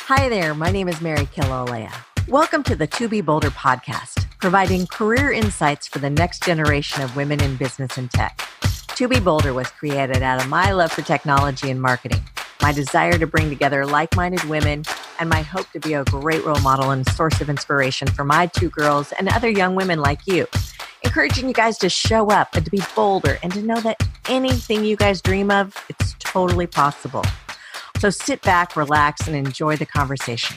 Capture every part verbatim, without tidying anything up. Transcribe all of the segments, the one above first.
Hi there, my name is Mary Kilolea. Welcome to the To Be Bolder podcast, providing career insights for the next generation of women in business and tech. To Be Bolder was created out of my love for technology and marketing, my desire to bring together like-minded women, and my hope to be a great role model and source of inspiration for my two girls and other young women like you, encouraging you guys to show up and to be bolder and to know that anything you guys dream of, it's totally possible. So sit back, relax, and enjoy the conversation.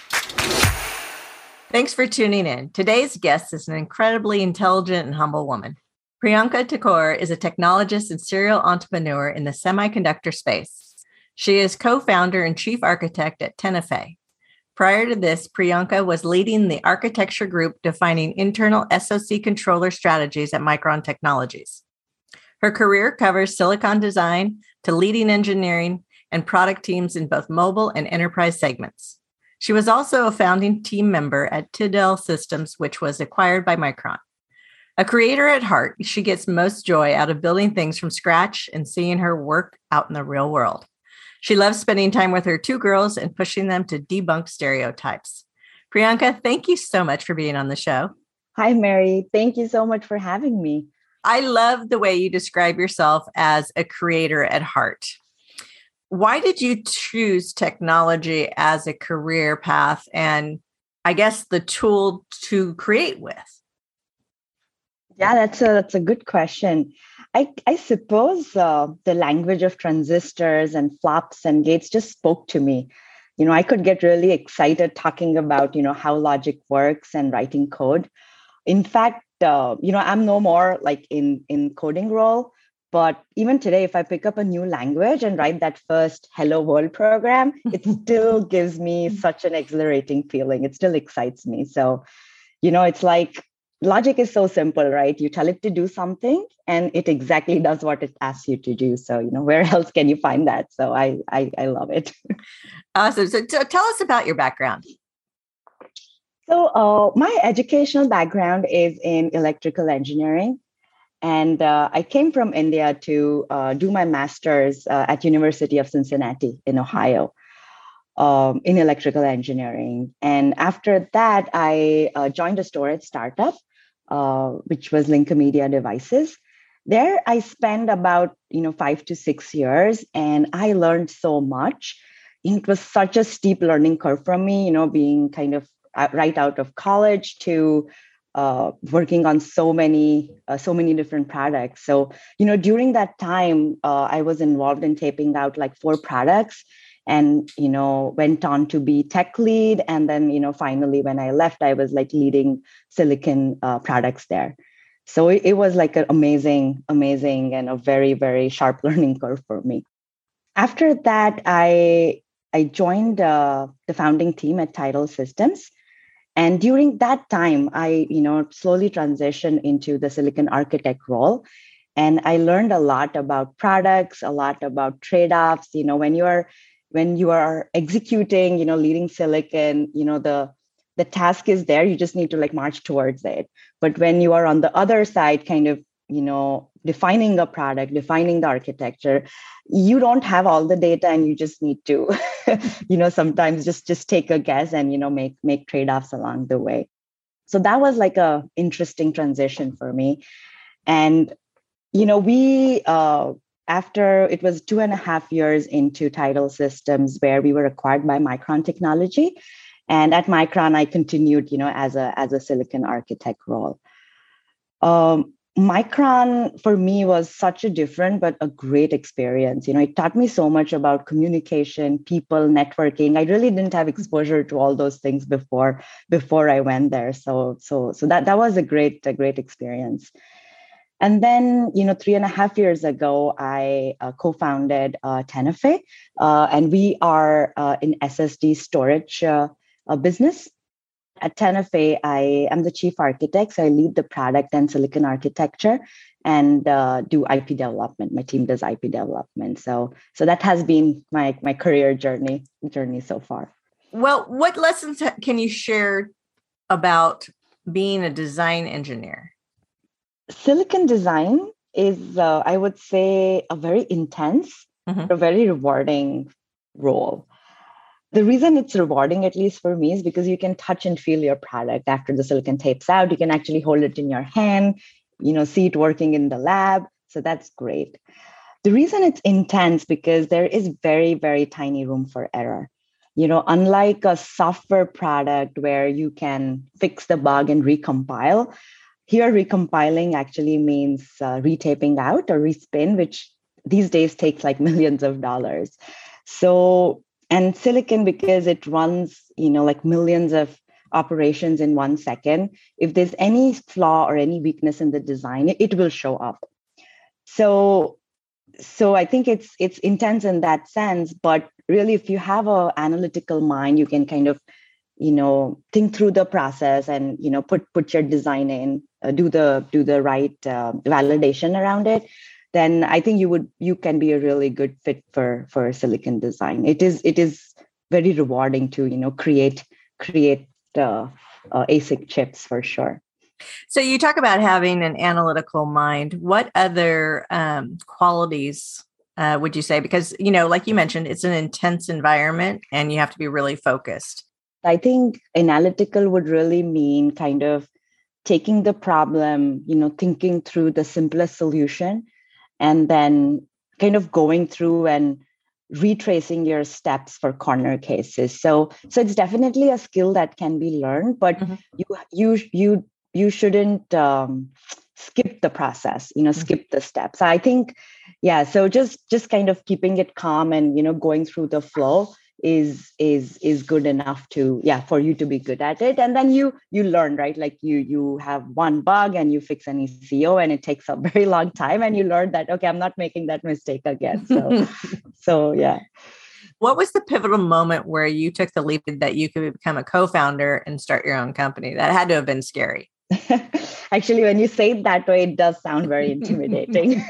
Thanks for tuning in. Today's guest is an incredibly intelligent and humble woman. Priyanka Thakor is a technologist and serial entrepreneur in the semiconductor space. She is co-founder and chief architect at Tenaffe. Prior to this, Priyanka was leading the architecture group defining internal S O C controller strategies at Micron Technologies. Her career covers silicon design to leading engineering and product teams in both mobile and enterprise segments. She was also a founding team member at Tidel Systems, which was acquired by Micron. A creator at heart, she gets most joy out of building things from scratch and seeing her work out in the real world. She loves spending time with her two girls and pushing them to debunk stereotypes. Priyanka, thank you so much for being on the show. Hi, Mary. Thank you so much for having me. I love the way you describe yourself as a creator at heart. Why did you choose technology as a career path and I guess the tool to create with? Yeah, that's a that's a good question. I I suppose uh, the language of transistors and flops and gates just spoke to me. You know, I could get really excited talking about, you know, how logic works and writing code. In fact, uh, you know, I'm no more like in in coding role. But even today, if I pick up a new language and write that first Hello World program, it still gives me such an exhilarating feeling. It still excites me. So, you know, it's like logic is so simple, right? You tell it to do something and it exactly does what it asks you to do. So, you know, where else can you find that? So I I, I love it. Awesome. So, so tell us about your background. So uh, my educational background is in electrical engineering. And uh, I came from India to uh, do my master's uh, at University of Cincinnati in Ohio um, in electrical engineering. And after that, I uh, joined a storage startup, uh, which was Linka Media Devices. There, I spent about you know five to six years, and I learned so much. It was such a steep learning curve for me, you know, being kind of right out of college to Uh, working on so many, uh, so many different products. So, you know, during that time, uh, I was involved in taping out like four products and, you know, went on to be tech lead. And then, you know, finally, when I left, I was like leading silicon uh, products there. So it, it was like an amazing, amazing and a very, very sharp learning curve for me. After that, I, I joined uh, the founding team at Tidel Systems. And during that time, I, you know, slowly transitioned into the silicon architect role. And I learned a lot about products, a lot about trade-offs. You know, when you are when you are executing, you know, leading silicon, you know, the the task is there. You just need to like march towards it. But when you are on the other side, kind of, you know, defining a product, defining the architecture, you don't have all the data and you just need to, you know, sometimes just, just take a guess and, you know, make, make trade-offs along the way. So that was like a interesting transition for me. And, you know, we, uh, after it was two and a half years into Tidel Systems where we were acquired by Micron Technology. And at Micron, I continued, you know, as a, as a silicon architect role. Um, Micron for me was such a different but a great experience. You know, it taught me so much about communication, people, networking. I really didn't have exposure to all those things before before I went there. So so so that that was a great a great experience. And then, you know, three and a half years ago, I uh, co-founded uh, Tenaffe, uh, and we are uh, in S S D storage uh, uh, business. At Tenaffe, I am the chief architect, so I lead the product and silicon architecture and uh, do I P development. My team does I P development. So, so that has been my my career journey journey so far. Well, what lessons can you share about being a design engineer? Silicon design is, uh, I would say, a very intense, mm-hmm. a very rewarding role. the reason it's rewarding, at least for me, is because you can touch and feel your product after the silicon tapes out. You can actually hold it in your hand, you know, see it working in the lab. So that's great. The reason it's intense because there is very, very tiny room for error. You know, unlike a software product where you can fix the bug and recompile, here recompiling actually means uh, retaping out or respin, which these days takes like millions of dollars. So, and silicon, because it runs, you know, like millions of operations in one second, if there's any flaw or any weakness in the design, it, it will show up. So, so I think it's it's intense in that sense, but really, if you have an analytical mind, you can kind of, you know, think through the process and, you know, put put your design in, uh, do the do the right uh, validation around it. Then I think you would you can be a really good fit for for silicon design. It is it is very rewarding to, you know, create create uh, uh, A S I C chips for sure. So you talk about having an analytical mind. What other um, qualities uh, would you say? Because, you know, like you mentioned, it's an intense environment and you have to be really focused. I think analytical would really mean kind of taking the problem, you know, thinking through the simplest solution, and then kind of going through and retracing your steps for corner cases. So, so it's definitely a skill that can be learned, but mm-hmm. you you you you shouldn't um, skip the process, you know, mm-hmm. skip the steps. I think, yeah. So just just kind of keeping it calm and, you know, going through the flow is is is good enough to, yeah, for you to be good at it. And then you you learn, right? Like you you have one bug and you fix an E C O and it takes a very long time and you learn that, okay, I'm not making that mistake again. So so yeah. What was the pivotal moment where you took the leap that you could become a co-founder and start your own company? That had to have been scary. Actually, when you say it that way, it does sound very intimidating.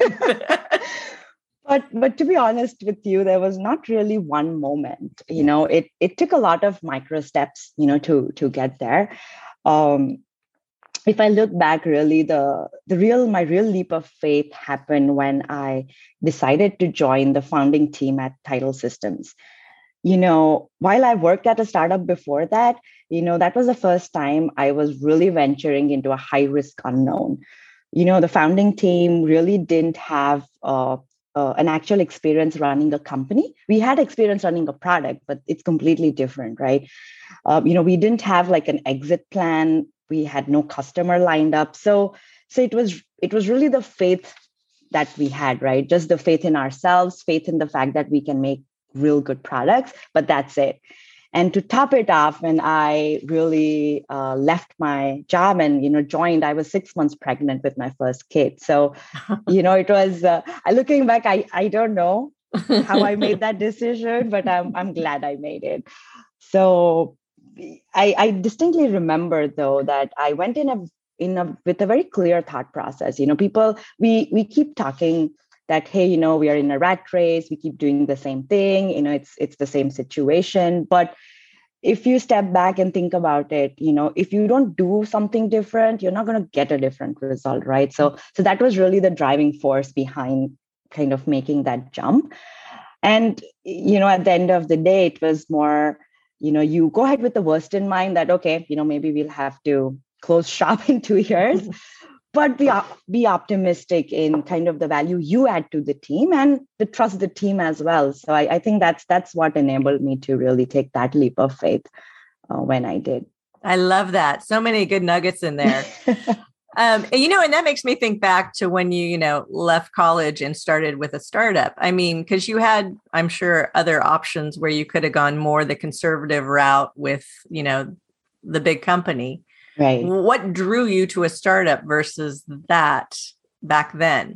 But but to be honest with you, there was not really one moment. You know, it it took a lot of micro steps, you know, to to get there. Um, if I look back, really, the the real my real leap of faith happened when I decided to join the founding team at Tidal Systems. You know, while I worked at a startup before that, you know, that was the first time I was really venturing into a high risk unknown. You know, the founding team really didn't have uh, uh, an actual experience running a company. We had experience running a product, but it's completely different, right? Uh, you know, we didn't have like an exit plan. We had no customer lined up. So, so it was it was really the faith that we had, right? Just the faith in ourselves, faith in the fact that we can make real good products, but that's it. And to top it off, when I really uh, left my job and, you know, joined, I was six months pregnant with my first kid. So, you know, it was, uh, looking back, I, I don't know how I made that decision, but I'm, I'm glad I made it. So I, I distinctly remember, though, that I went in a, in a, with a very clear thought process. You know, people, we, we keep talking that, hey, you know, we are in a rat race, we keep doing the same thing, you know, it's it's the same situation. But if you step back and think about it, you know, if you don't do something different, you're not going to get a different result, right? So, so that was really the driving force behind kind of making that jump. And, you know, at the end of the day, it was more, you know, you go ahead with the worst in mind that, okay, you know, maybe we'll have to close shop in two years. But be, be optimistic in kind of the value you add to the team and to trust the team as well. So I, I think that's that's what enabled me to really take that leap of faith uh, when I did. I love that. So many good nuggets in there. um, and, you know, and that makes me think back to when you, you know, left college and started with a startup. I mean, because you had, I'm sure, other options where you could have gone more the conservative route with, you know, the big company. Right. What drew you to a startup versus that back then?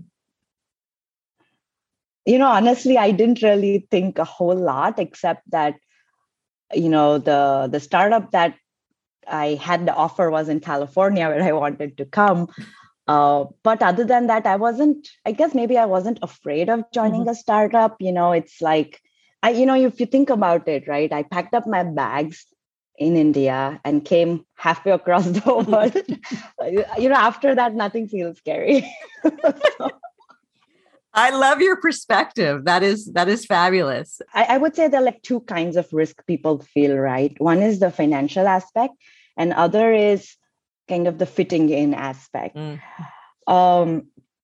You know, honestly, I didn't really think a whole lot, except that, you know, the the startup that I had the offer was in California, where I wanted to come. Uh, but other than that, I wasn't, I guess maybe I wasn't afraid of joining mm-hmm. a startup. You know, it's like, I, you know, if you think about it, right, I packed up my bags in India and came halfway across the world. You know, after that, nothing feels scary. So. I love your perspective. That is that is fabulous. I, I would say there are like two kinds of risk people feel, right? One is the financial aspect, and other is kind of the fitting in aspect. Mm. Um,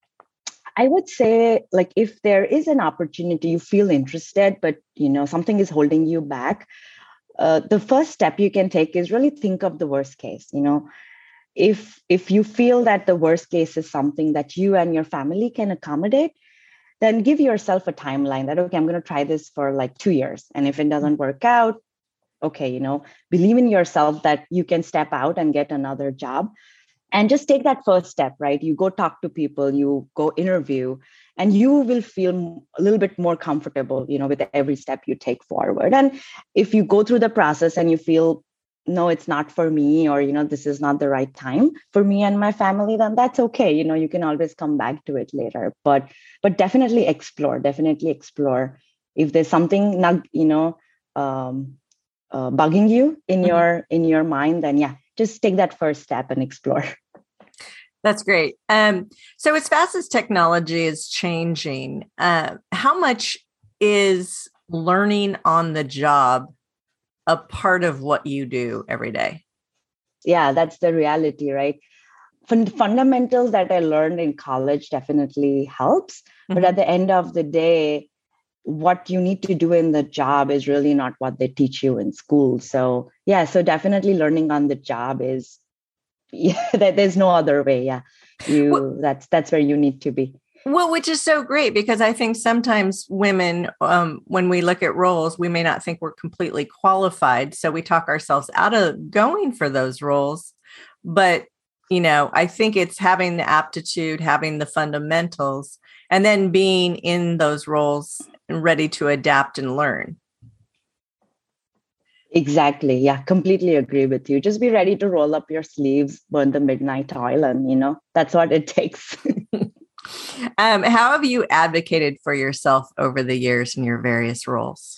I would say, like, if there is an opportunity, you feel interested, but you know something is holding you back. Uh, the first step you can take is really think of the worst case. You know, if if you feel that the worst case is something that you and your family can accommodate, then give yourself a timeline that, okay, I'm going to try this for like two years. And if it doesn't work out, okay, you know, believe in yourself that you can step out and get another job. And just take that first step, right? You go talk to people, you go interview, and you will feel a little bit more comfortable, you know, with every step you take forward. And if you go through the process and you feel, no, it's not for me, or, you know, this is not the right time for me and my family, then that's okay. You know, you can always come back to it later. But but definitely explore, definitely explore. If there's something not, you know, um, uh, bugging you in mm-hmm. your in your mind, then yeah, just take that first step and explore. That's great. Um, so as fast as technology is changing, uh, how much is learning on the job a part of what you do every day? Yeah, that's the reality, right? Fund- fundamentals that I learned in college definitely helps. Mm-hmm. But at the end of the day, what you need to do in the job is really not what they teach you in school. So yeah, so definitely learning on the job is, yeah, there's no other way. Yeah, you well, that's that's where you need to be. Well, which is so great, because I think sometimes women, um, when we look at roles, we may not think we're completely qualified. So we talk ourselves out of going for those roles. But, you know, I think it's having the aptitude, having the fundamentals, and then being in those roles and ready to adapt and learn. Exactly. Yeah, completely agree with you. Just be ready to roll up your sleeves, burn the midnight oil, and, you know, that's what it takes. um, how have you advocated for yourself over the years in your various roles?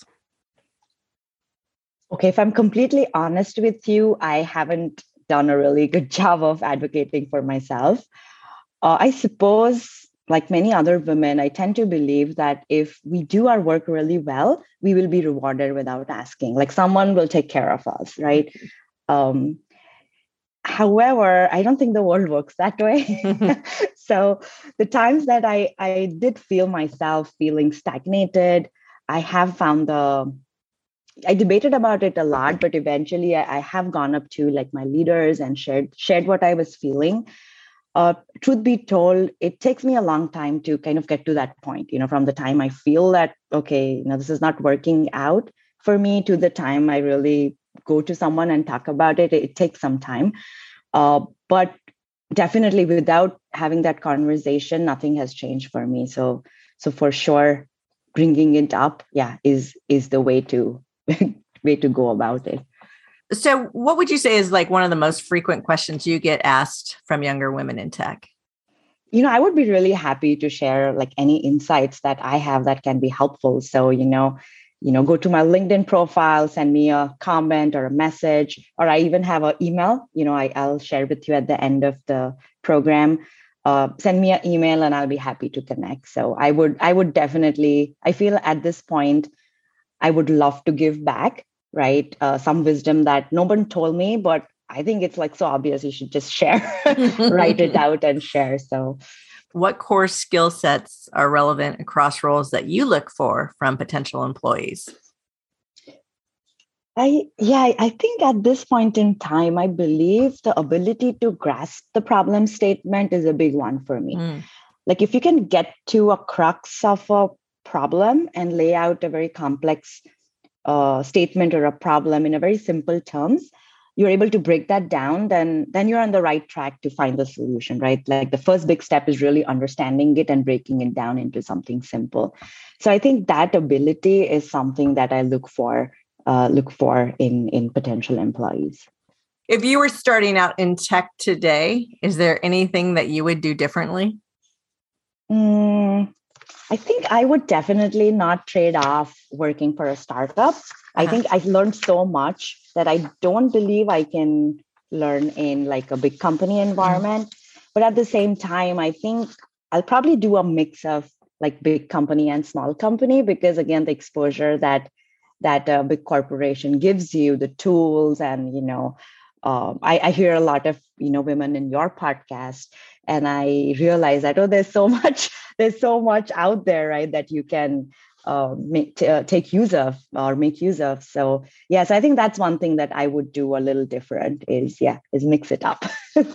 Okay, if I'm completely honest with you, I haven't done a really good job of advocating for myself. Uh, I suppose, like many other women, I tend to believe that if we do our work really well, we will be rewarded without asking. Like someone will take care of us, right? Um, however, I don't think the world works that way. So the times that I, I did feel myself feeling stagnated, I have found the, I debated about it a lot, but eventually I, I have gone up to like my leaders and shared shared what I was feeling. Uh, truth be told, it takes me a long time to kind of get to that point, you know, from the time I feel that, okay, you know, this is not working out for me to the time I really go to someone and talk about it. It, it takes some time. Uh, but definitely without having that conversation, nothing has changed for me. So, so for sure, bringing it up, yeah, is, is the way to, way to go about it. So what would you say is like one of the most frequent questions you get asked from younger women in tech? You know, I would be really happy to share like any insights that I have that can be helpful. So, you know, you know, go to my LinkedIn profile, send me a comment or a message, or I even have an email, you know, I, I'll share with you at the end of the program. Uh, send me an email and I'll be happy to connect. So I would, I would definitely, I feel at this point, I would love to give back. Right. Uh, some wisdom that no one told me, but I think it's like so obvious you should just share, write it out and share. So what core skill sets are relevant across roles that you look for from potential employees? I, yeah, I think at this point in time, I believe the ability to grasp the problem statement is a big one for me. Mm. Like if you can get to a crux of a problem and lay out a very complex Uh, statement or a problem in a very simple terms, you're able to break that down, then then you're on the right track to find the solution, right? Like the first big step is really understanding it and breaking it down into something simple. So I think that ability is something that I look for, uh, look for in, in potential employees. If you were starting out in tech today, is there anything that you would do differently? Mm, I think I would definitely not trade off working for a startup. Uh-huh. I think I've learned so much that I don't believe I can learn in like a big company environment. Mm-hmm. But at the same time, I think I'll probably do a mix of like big company and small company, because again, the exposure that that a big corporation gives you, the tools, and you know, um, I, I hear a lot of you know women in your podcast, and I realize that oh, there's so much, there's so much out there, right? That you can uh, make t- uh, take use of or make use of. So yes, I think that's one thing that I would do a little different. Is yeah, is mix it up.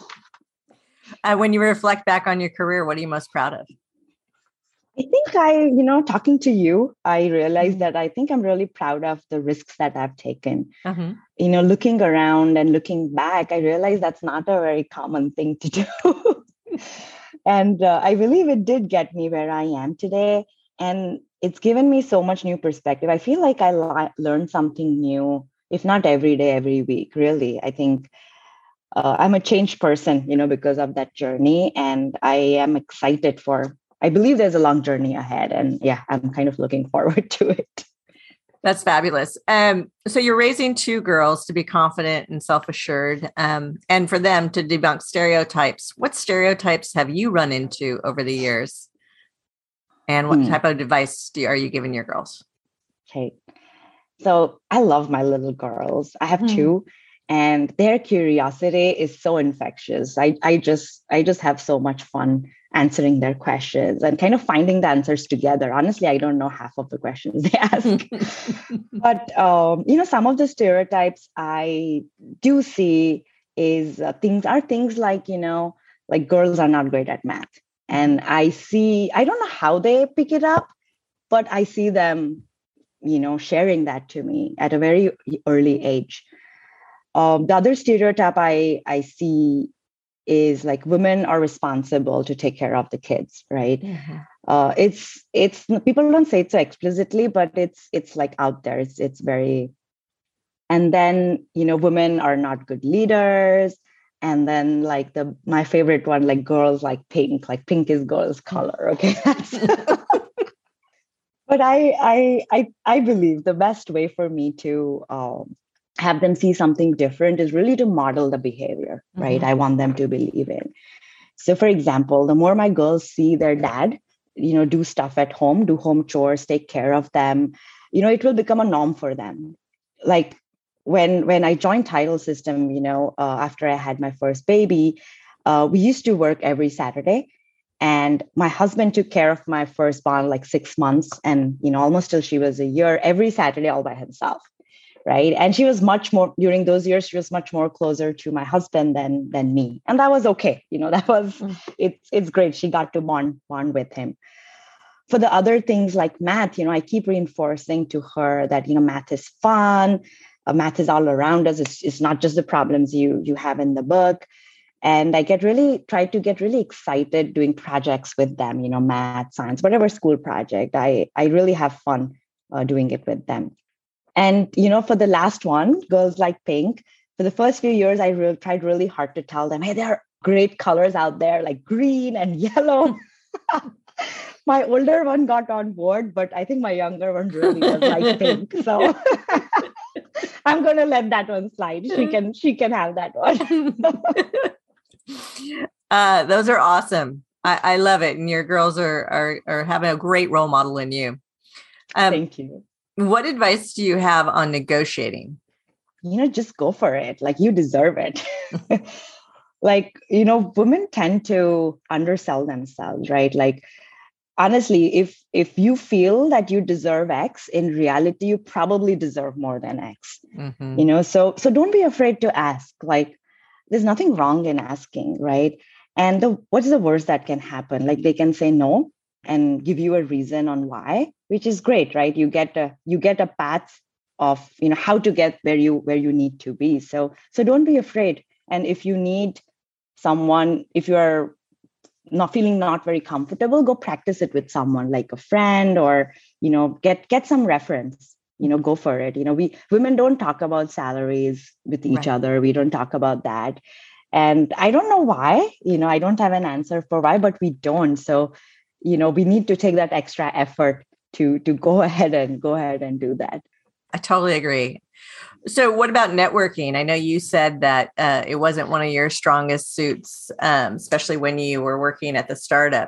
uh, when you reflect back on your career, what are you most proud of? I think I, you know, talking to you, I realized that I think I'm really proud of the risks that I've taken. Uh-huh. You know, looking around and looking back, I realized that's not a very common thing to do. And uh, I believe it did get me where I am today. And it's given me so much new perspective. I feel like I li- learned something new, if not every day, every week, really. I think uh, I'm a changed person, you know, because of that journey. And I am excited for I believe there's a long journey ahead, and yeah, I'm kind of looking forward to it. That's fabulous. Um, so you're raising two girls to be confident and self-assured, um, and for them to debunk stereotypes. What stereotypes have you run into over the years? And what hmm. type of advice do, are you giving your girls? Okay. So I love my little girls. I have hmm. two. And their curiosity is so infectious. I, I just I just have so much fun answering their questions and kind of finding the answers together. Honestly, I don't know half of the questions they ask. But, um, you know, some of the stereotypes I do see is uh, things are things like, you know, like girls are not great at math. And I see, I don't know how they pick it up, but I see them, you know, sharing that to me at a very early age. Um, the other stereotype I, I see is like women are responsible to take care of the kids, right? Mm-hmm. Uh, it's it's people don't say it so explicitly, but it's it's like out there. It's it's very, and then you know women are not good leaders, and then like the my favorite one, like girls like pink, like pink is girls' color. Okay, that's. But I I I I believe the best way for me to um, have them see something different is really to model the behavior, right? Mm-hmm. I want them to believe in. So for example, the more my girls see their dad, you know, do stuff at home, do home chores, take care of them, you know, it will become a norm for them. Like when, when I joined Tidal System, you know, uh, after I had my first baby, uh, we used to work every Saturday. And my husband took care of my firstborn like six months and, you know, almost till she was a year, every Saturday all by himself. Right. And she was much more during those years, she was much more closer to my husband than than me. And that was okay. You know, that was mm. it's it's great. She got to bond bond with him. For the other things like math, you know, I keep reinforcing to her that, you know, math is fun. Uh, math is all around us. It's, it's not just the problems you you have in the book. And I get really try to get really excited doing projects with them, you know, math, science, whatever school project. I I really have fun uh, doing it with them. And, you know, for the last one, Girls Like Pink, for the first few years, I re- tried really hard to tell them, hey, there are great colors out there like green and yellow. My older one got on board, but I think my younger one really does like pink. So I'm going to let that one slide. She can, she can have that one. uh, those are awesome. I, I love it. And your girls are, are, are having a great role model in you. Um, Thank you. What advice do you have on negotiating? You know, just go for it. Like you deserve it. Like, you know, women tend to undersell themselves, right? Like, honestly, if if you feel that you deserve X, in reality, you probably deserve more than X. Mm-hmm. You know, so so don't be afraid to ask. Like, there's nothing wrong in asking, right? And the what's the worst that can happen? Like they can say no and give you a reason on why, which is great, right? You get a you get a path of, you know, how to get where you where you need to be. So so don't be afraid. And if you need someone, if you're not feeling not very comfortable, go practice it with someone like a friend, or, you know, get get some reference. You know, go for it. You know, we women don't talk about salaries with each right. other. We don't talk about that. And I don't know why, you know, I don't have an answer for why, but we don't. So, you know, we need to take that extra effort to to go ahead and go ahead and do that. I totally agree. So what about networking? I know you said that uh, it wasn't one of your strongest suits, um, especially when you were working at the startup.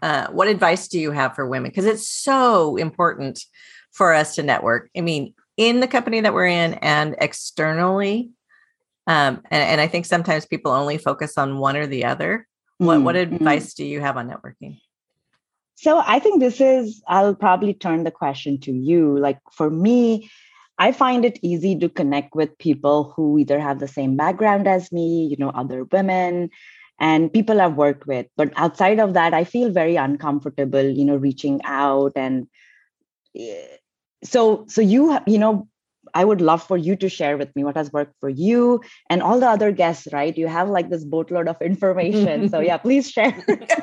uh, what advice do you have for women? Because it's so important for us to network. I mean, in the company that we're in and externally. Um, and, and I think sometimes people only focus on one or the other. What, Mm, what mm. advice do you have on networking? So I think this is, I'll probably turn the question to you. Like for me, I find it easy to connect with people who either have the same background as me, you know, other women and people I've worked with. But outside of that, I feel very uncomfortable, you know, reaching out. And eh, so, so you, you know, I would love for you to share with me what has worked for you and all the other guests, right? You have like this boatload of information. So yeah, please share.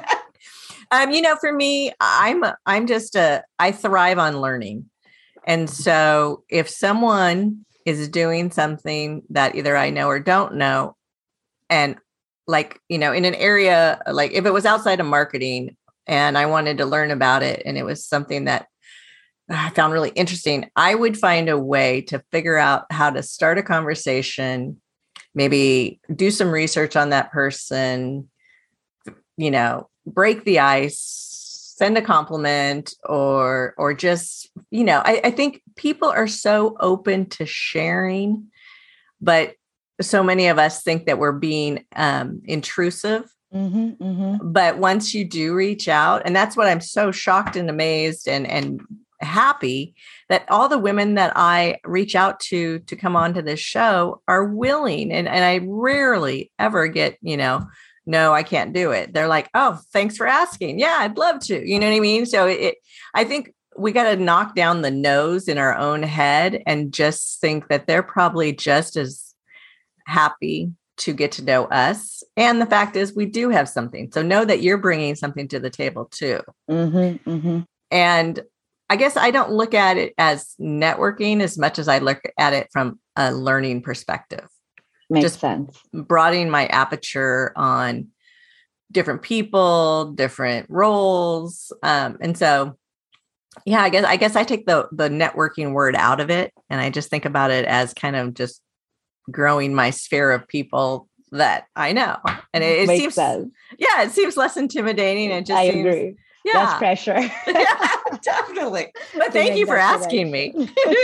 um, you know, for me, I'm, I'm just a, I thrive on learning. And so if someone is doing something that either I know or don't know, and like, you know, in an area, like if it was outside of marketing and I wanted to learn about it and it was something that I found really interesting, I would find a way to figure out how to start a conversation, maybe do some research on that person, you know, break the ice, send a compliment, or, or just, you know, I, I think people are so open to sharing, but so many of us think that we're being um, intrusive. Mm-hmm, mm-hmm. But once you do reach out, and that's what I'm so shocked and amazed and, and happy that all the women that I reach out to to come on to this show are willing. And, and I rarely ever get, you know, no, I can't do it. They're like, oh, thanks for asking. Yeah, I'd love to. You know what I mean? So it, I think we got to knock down the no's in our own head and just think that they're probably just as happy to get to know us. And the fact is we do have something. So know that you're bringing something to the table too. Mm-hmm, mm-hmm. And I guess I don't look at it as networking as much as I look at it from a learning perspective. Makes Just sense. broadening my aperture on different people, different roles. Um, and so, yeah, I guess, I guess I take the, the networking word out of it. And I just think about it as kind of just growing my sphere of people that I know. And it, it Makes seems, sense. yeah, it seems less intimidating. It just I seems, agree. yeah, less pressure. Yeah, definitely. But thank you for asking me.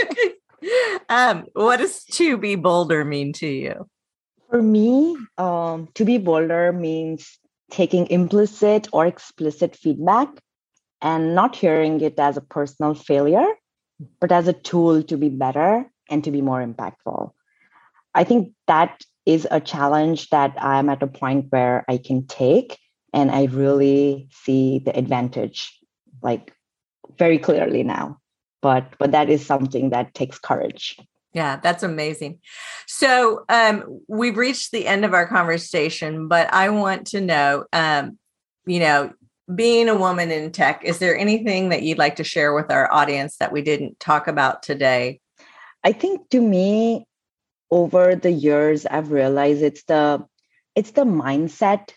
um, what does to be bolder mean to you? For me, um, to be bolder means taking implicit or explicit feedback and not hearing it as a personal failure, but as a tool to be better and to be more impactful. I think that is a challenge that I'm at a point where I can take, and I really see the advantage, like very clearly now. But but that is something that takes courage. Yeah, that's amazing. So um, we've reached the end of our conversation, but I want to know, um, you know, being a woman in tech, is there anything that you'd like to share with our audience that we didn't talk about today? I think to me, over the years, I've realized it's the it's the mindset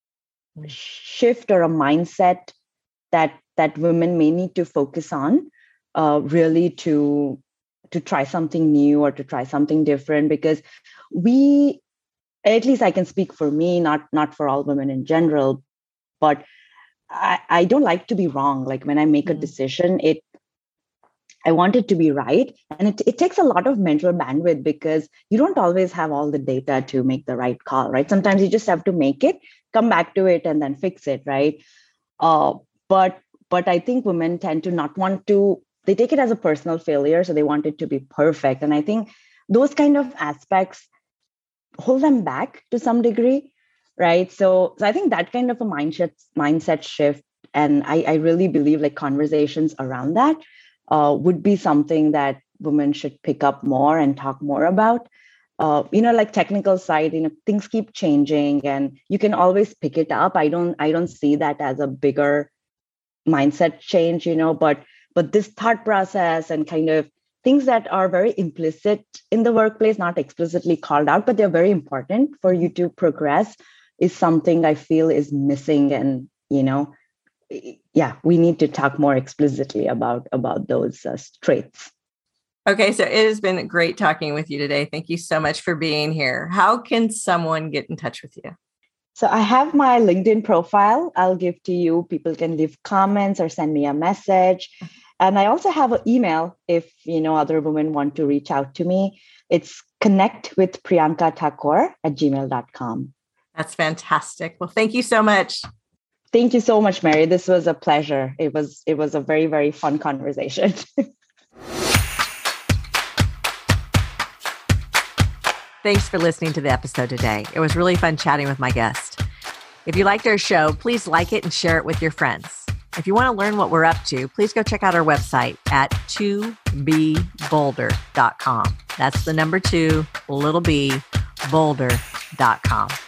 shift or a mindset that that women may need to focus on, uh, really to to try something new or to try something different. Because we, at least I can speak for me, not not for all women in general, but I, I don't like to be wrong. Like when I make a decision, it I want it to be right. And it, it takes a lot of mental bandwidth because you don't always have all the data to make the right call, right? Sometimes you just have to make it, come back to it, and then fix it, right? Uh, but but I think women tend to not want to, they take it as a personal failure. So they want it to be perfect. And I think those kind of aspects hold them back to some degree, right? So, so I think that kind of a mindset, mindset shift, and I, I really believe like conversations around that uh, would be something that women should pick up more and talk more about. Uh, you know, like technical side, you know, things keep changing and you can always pick it up. I don't, I don't see that as a bigger mindset change, you know, but, but this thought process and kind of things that are very implicit in the workplace, not explicitly called out, but they're very important for you to progress, is something I feel is missing. And, you know, yeah, we need to talk more explicitly about, about those uh, traits. Okay, so it has been great talking with you today. Thank you so much for being here. How can someone get in touch with you? So I have my LinkedIn profile. I'll give to you. People can leave comments or send me a message. And I also have an email if, you know, other women want to reach out to me. It's connect with Priyanka Thakur at gmail dot com. That's fantastic. Well, thank you so much. Thank you so much, Mary. This was a pleasure. It was, it was a very, very fun conversation. Thanks for listening to the episode today. It was really fun chatting with my guest. If you liked our show, please like it and share it with your friends. If you want to learn what we're up to, please go check out our website at two b boulder dot com. That's the number two, little b, boulder dot com.